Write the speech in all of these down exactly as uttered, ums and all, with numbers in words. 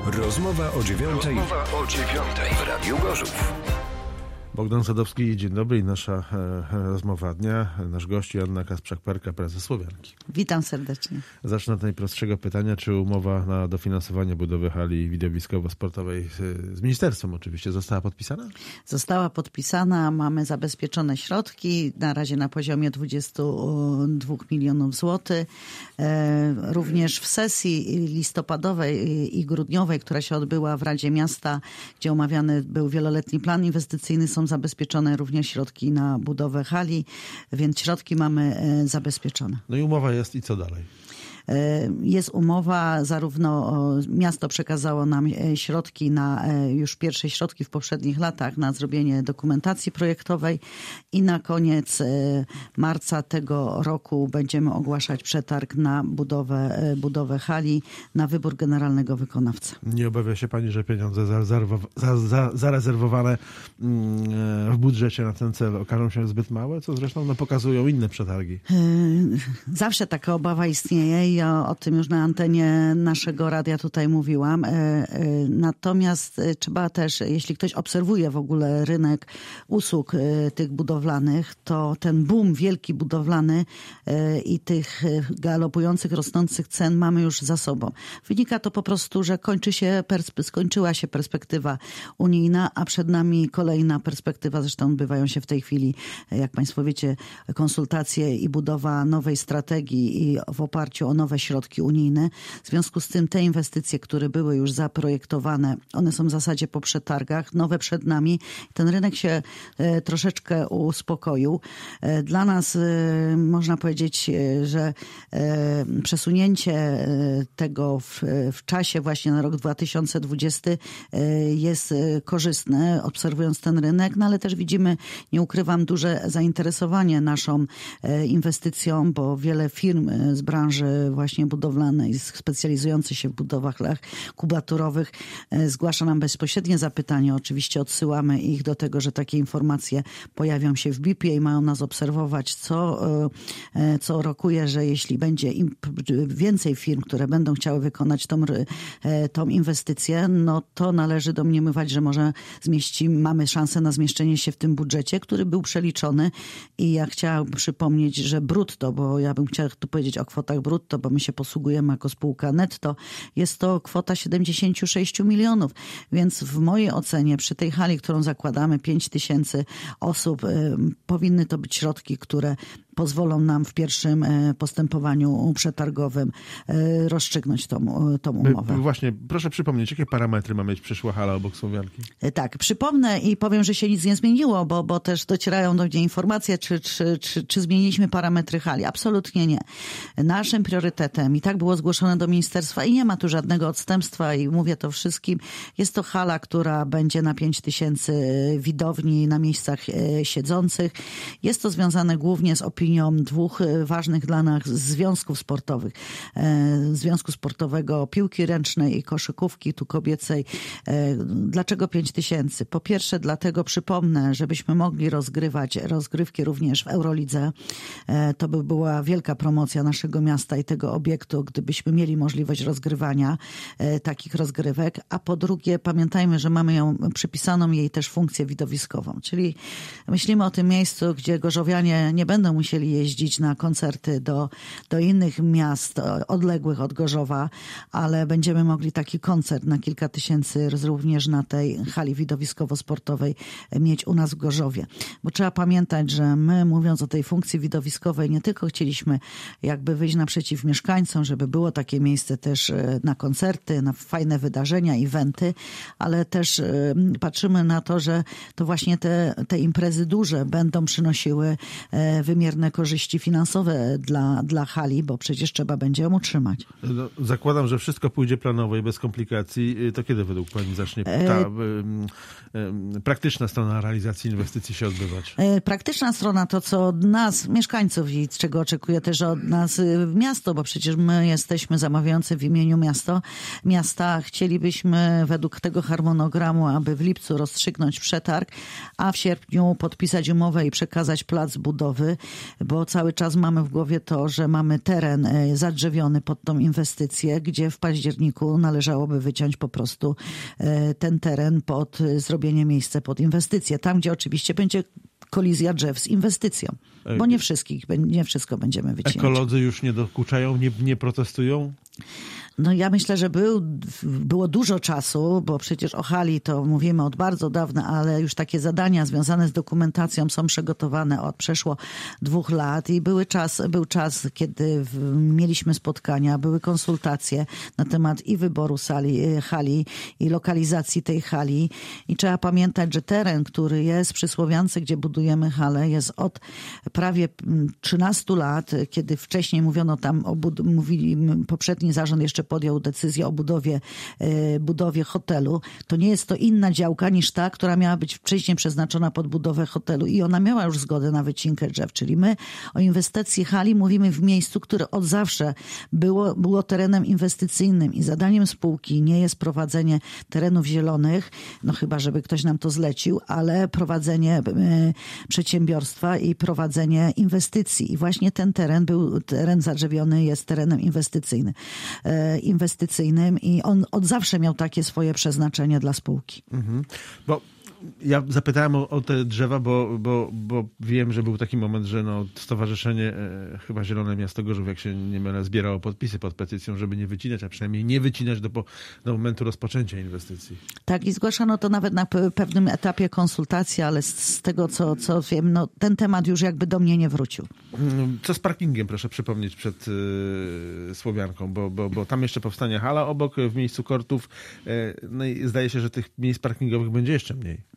Rozmowa o dziewiątej. Rozmowa o dziewiątej w Radiu Gorzów. Bogdan Sadowski, dzień dobry i nasza e, rozmowa dnia. Nasz gość Joanna Kasprzak-Perka, prezes Słowianki. Witam serdecznie. Zacznę od najprostszego pytania. Czy umowa na dofinansowanie budowy hali widowiskowo-sportowej z, z ministerstwem oczywiście została podpisana? Została podpisana, mamy zabezpieczone środki, na razie na poziomie dwadzieścia dwa milionów złotych. E, również w sesji listopadowej i grudniowej, która się odbyła w Radzie Miasta, gdzie omawiany był wieloletni plan inwestycyjny, są zabezpieczone również środki na budowę hali, więc środki mamy zabezpieczone. No i umowa jest i co dalej? Jest umowa, zarówno miasto przekazało nam środki na, już pierwsze środki w poprzednich latach na zrobienie dokumentacji projektowej i na koniec marca tego roku będziemy ogłaszać przetarg na budowę, budowę hali, na wybór generalnego wykonawcy. Nie obawia się pani, że pieniądze zarezerwowane w budżecie na ten cel okażą się zbyt małe, co zresztą no, pokazują inne przetargi? Zawsze taka obawa istnieje. Ja o tym już na antenie naszego radia tutaj mówiłam. Natomiast trzeba też, jeśli ktoś obserwuje w ogóle rynek usług tych budowlanych, to ten boom wielki budowlany i tych galopujących, rosnących cen mamy już za sobą. Wynika to po prostu, że kończy się, skończyła się perspektywa unijna, a przed nami kolejna perspektywa. Zresztą odbywają się w tej chwili, jak państwo wiecie, konsultacje i budowa nowej strategii i w oparciu o nowe środki unijne. W związku z tym te inwestycje, które były już zaprojektowane, one są w zasadzie po przetargach, nowe przed nami. Ten rynek się e, troszeczkę uspokoił. E, dla nas e, można powiedzieć, e, że e, przesunięcie e, tego w, w czasie właśnie na rok dwa tysiące dwudziesty e, jest e, korzystne, obserwując ten rynek, no ale też widzimy, nie ukrywam, duże zainteresowanie naszą e, inwestycją, bo wiele firm z branży właśnie budowlanej, specjalizujących się w budowach kubaturowych, zgłasza nam bezpośrednie zapytanie. Oczywiście odsyłamy ich do tego, że takie informacje pojawią się w B I P-ie i mają nas obserwować, co, co rokuje, że jeśli będzie im więcej firm, które będą chciały wykonać tą, tą inwestycję, no to należy domniemywać, że może zmieści, mamy szansę na zmieszczenie się w tym budżecie, który był przeliczony i ja chciałabym przypomnieć, że brutto, bo ja bym chciała tu powiedzieć o kwotach brutto, bo my się posługujemy jako spółka netto, jest to kwota siedemdziesiąt sześć milionów. Więc w mojej ocenie przy tej hali, którą zakładamy, pięć tysięcy osób, y, powinny to być środki, które pozwolą nam w pierwszym postępowaniu przetargowym rozstrzygnąć tą, tą umowę. Właśnie, proszę przypomnieć, jakie parametry ma mieć przyszła hala obok Słowianki? Tak, przypomnę i powiem, że się nic nie zmieniło, bo, bo też docierają do mnie informacje, czy, czy, czy, czy zmieniliśmy parametry hali. Absolutnie nie. Naszym priorytetem, i tak było zgłoszone do ministerstwa i nie ma tu żadnego odstępstwa i mówię to wszystkim, jest to hala, która będzie na pięć tysięcy widowni na miejscach siedzących. Jest to związane głównie z opinią dwóch ważnych dla nas związków sportowych. Związku Sportowego Piłki Ręcznej i Koszykówki, tu kobiecej. Dlaczego pięć tysięcy? Po pierwsze dlatego, przypomnę, żebyśmy mogli rozgrywać rozgrywki również w Eurolidze. To by była wielka promocja naszego miasta i tego obiektu, gdybyśmy mieli możliwość rozgrywania takich rozgrywek. A po drugie, pamiętajmy, że mamy ją przypisaną jej też funkcję widowiskową. Czyli myślimy o tym miejscu, gdzie gorzowianie nie będą musieli jeździć na koncerty do, do innych miast odległych od Gorzowa, ale będziemy mogli taki koncert na kilka tysięcy również na tej hali widowiskowo-sportowej mieć u nas w Gorzowie. Bo trzeba pamiętać, że my, mówiąc o tej funkcji widowiskowej, nie tylko chcieliśmy jakby wyjść naprzeciw mieszkańcom, żeby było takie miejsce też na koncerty, na fajne wydarzenia, eventy, ale też patrzymy na to, że to właśnie te, te imprezy duże będą przynosiły wymierne korzyści finansowe dla, dla hali, bo przecież trzeba będzie ją utrzymać. No, zakładam, że wszystko pójdzie planowo i bez komplikacji. To kiedy według pani zacznie ta e... praktyczna strona realizacji inwestycji się odbywać? Praktyczna strona to, co od nas, mieszkańców i czego oczekuje też od nas miasto, bo przecież my jesteśmy zamawiający w imieniu miasto. miasta. Chcielibyśmy według tego harmonogramu, aby w lipcu rozstrzygnąć przetarg, a w sierpniu podpisać umowę i przekazać plac budowy. bo cały czas mamy w głowie to, że mamy teren zadrzewiony pod tą inwestycję, gdzie w październiku należałoby wyciąć po prostu ten teren pod zrobienie miejsca pod inwestycję. Tam, gdzie oczywiście będzie kolizja drzew z inwestycją, bo nie wszystkich, nie wszystko będziemy wycinać. Ekolodzy już nie dokuczają, nie, nie protestują? No ja myślę, że był, było dużo czasu, bo przecież o hali to mówimy od bardzo dawna, ale już takie zadania związane z dokumentacją są przygotowane od przeszło dwóch lat i były czas, był czas, kiedy w, mieliśmy spotkania, były konsultacje na temat i wyboru sali, hali i lokalizacji tej hali i trzeba pamiętać, że teren, który jest przy Słowiance, gdzie budujemy halę, jest od prawie trzynastu lat, kiedy wcześniej mówiono tam, o bud- mówili poprzedni zarząd jeszcze podjął decyzję o budowie, budowie hotelu. To nie jest to inna działka niż ta, która miała być wcześniej przeznaczona pod budowę hotelu i ona miała już zgodę na wycinkę drzew. Czyli my o inwestycji hali mówimy w miejscu, które od zawsze było, było terenem inwestycyjnym i zadaniem spółki nie jest prowadzenie terenów zielonych, no chyba, żeby ktoś nam to zlecił, ale prowadzenie przedsiębiorstwa i prowadzenie inwestycji. I właśnie ten teren był, teren zadrzewiony jest terenem inwestycyjnym. inwestycyjnym i on od zawsze miał takie swoje przeznaczenie dla spółki. Mhm. Bo ja zapytałem o, o te drzewa, bo, bo, bo wiem, że był taki moment, że no, stowarzyszenie e, chyba Zielone Miasto Gorzów, jak się nie mylę, zbierało podpisy pod petycją, żeby nie wycinać, a przynajmniej nie wycinać do, po, do momentu rozpoczęcia inwestycji. Tak i zgłaszano to nawet na p- pewnym etapie konsultacji, ale z, z tego co, co wiem, no, ten temat już jakby do mnie nie wrócił. Co z parkingiem, proszę przypomnieć przed y, Słowianką, bo, bo, bo tam jeszcze powstanie hala obok w miejscu kortów. Y, no i zdaje się, że tych miejsc parkingowych będzie jeszcze mniej.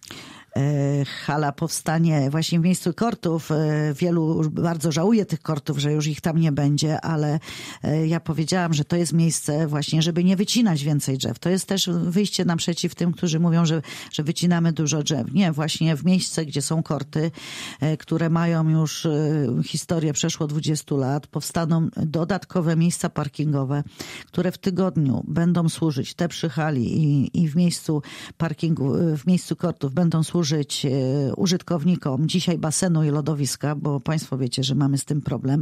Hala powstanie właśnie w miejscu kortów. Wielu bardzo żałuje tych kortów, że już ich tam nie będzie, ale ja powiedziałam, że to jest miejsce właśnie, żeby nie wycinać więcej drzew. To jest też wyjście naprzeciw tym, którzy mówią, że, że wycinamy dużo drzew. Nie, właśnie w miejsce, gdzie są korty, które mają już historię przeszło dwudziestu lat, powstaną dodatkowe miejsca parkingowe, które w tygodniu będą służyć, te przy hali i, i w miejscu parkingu, w miejscu kortów będą służyć użytkownikom dzisiaj basenu i lodowiska, bo państwo wiecie, że mamy z tym problem,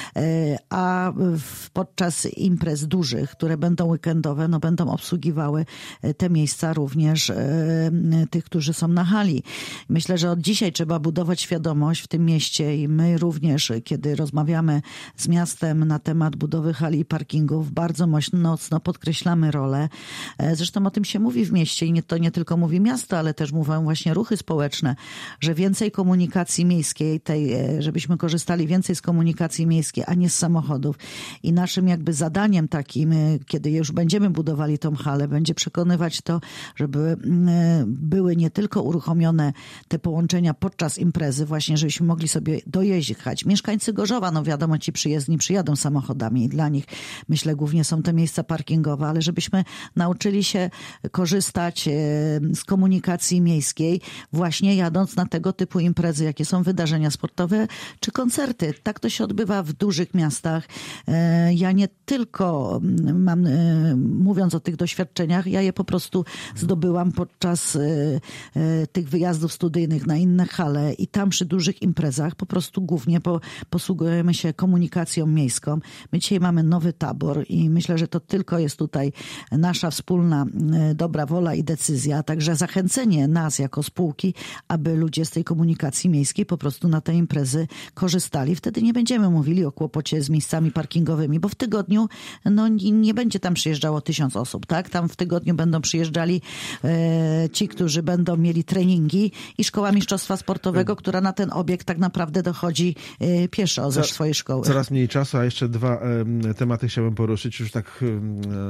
a podczas imprez dużych, które będą weekendowe, no będą obsługiwały te miejsca również tych, którzy są na hali. Myślę, że od dzisiaj trzeba budować świadomość w tym mieście i my również, kiedy rozmawiamy z miastem na temat budowy hali i parkingów, bardzo mocno podkreślamy rolę. Zresztą o tym się mówi w mieście i nie, to nie tylko mówi miasto, ale też mówią właśnie ruchy społeczne, że więcej komunikacji miejskiej, tej, żebyśmy korzystali więcej z komunikacji miejskiej, a nie z samochodów. I naszym jakby zadaniem takim, kiedy już będziemy budowali tą halę, będzie przekonywać to, żeby były nie tylko uruchomione te połączenia podczas imprezy, właśnie żebyśmy mogli sobie dojeździć. Mieszkańcy Gorzowa, no wiadomo, ci przyjezdni przyjadą samochodami i dla nich, myślę, głównie są te miejsca parkingowe, ale żebyśmy nauczyli się korzystać z komunikacji miejskiej, właśnie jadąc na tego typu imprezy, jakie są wydarzenia sportowe czy koncerty. Tak to się odbywa w dużych miastach. Ja nie tylko mam, mówiąc o tych doświadczeniach, ja je po prostu zdobyłam podczas tych wyjazdów studyjnych na inne hale i tam przy dużych imprezach po prostu głównie po, posługujemy się komunikacją miejską. My dzisiaj mamy nowy tabor i myślę, że to tylko jest tutaj nasza wspólna dobra wola i decyzja, także zachęcenie nas jako spółki, aby ludzie z tej komunikacji miejskiej po prostu na te imprezy korzystali. Wtedy nie będziemy mówili o kłopocie z miejscami parkingowymi, bo w tygodniu no, nie będzie tam przyjeżdżało tysiąc osób, tak? Tam w tygodniu będą przyjeżdżali e, ci, którzy będą mieli treningi i Szkoła Mistrzostwa Sportowego, która na ten obiekt tak naprawdę dochodzi e, pieszo ze swojej szkoły. Coraz mniej czasu, a jeszcze dwa e, tematy chciałbym poruszyć już tak e,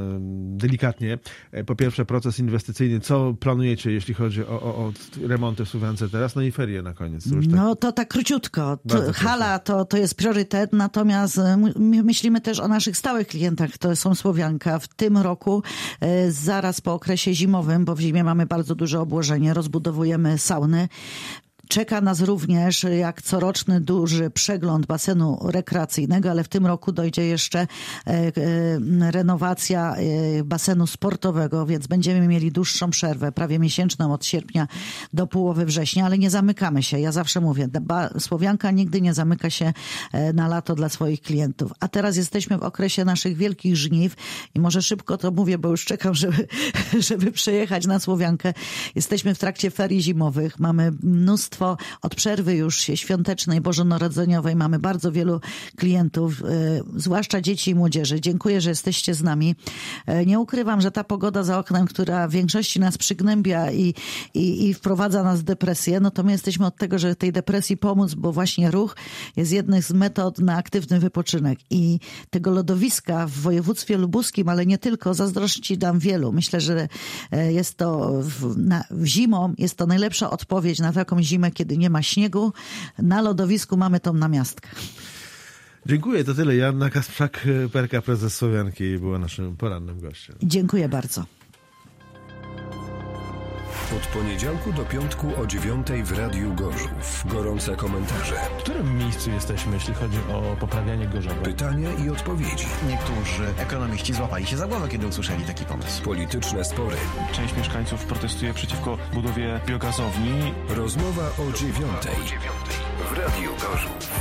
delikatnie. Po pierwsze proces inwestycyjny. Co planujecie, jeśli chodzi o, o, o remonty w Słowiance teraz? No i ferie na koniec. To już tak... No to tak króciutko. To, hala to, to jest priorytet, natomiast my myślimy też o naszych stałych klientach, to są Słowianka. W tym roku, e, zaraz po okresie zimowym, bo w zimie mamy bardzo duże obłożenie, rozbudowujemy sauny. Czeka nas również jak coroczny duży przegląd basenu rekreacyjnego, ale w tym roku dojdzie jeszcze renowacja basenu sportowego, więc będziemy mieli dłuższą przerwę, prawie miesięczną od sierpnia do połowy września, ale nie zamykamy się. Ja zawsze mówię, Słowianka nigdy nie zamyka się na lato dla swoich klientów. A teraz jesteśmy w okresie naszych wielkich żniw i może szybko to mówię, bo już czekam, żeby, żeby przejechać na Słowiankę. Jesteśmy w trakcie ferii zimowych. Mamy mnóstwo, od przerwy już świątecznej, bożonarodzeniowej, mamy bardzo wielu klientów, zwłaszcza dzieci i młodzieży. Dziękuję, że jesteście z nami. Nie ukrywam, że ta pogoda za oknem, która w większości nas przygnębia i, i, i wprowadza nas w depresję, no to my jesteśmy od tego, żeby tej depresji pomóc, bo właśnie ruch jest jedną z metod na aktywny wypoczynek. I tego lodowiska w województwie lubuskim, ale nie tylko, zazdrości nam wielu. Myślę, że jest to w, na, w zimą, jest to najlepsza odpowiedź na taką zimę, kiedy nie ma śniegu. Na lodowisku mamy tą namiastkę. Dziękuję, to tyle. Joanna Kasprzak, P L K, prezes Słowianki, była naszym porannym gościem. Dziękuję bardzo. Od poniedziałku do piątku o dziewiątej w Radiu Gorzów. Gorące komentarze. W którym miejscu jesteśmy, jeśli chodzi o poprawianie Gorzowa? Pytania i odpowiedzi. Niektórzy ekonomiści złapali się za głowę, kiedy usłyszeli taki pomysł. Polityczne spory. Część mieszkańców protestuje przeciwko budowie biogazowni. Rozmowa o dziewiątej w Radiu Gorzów.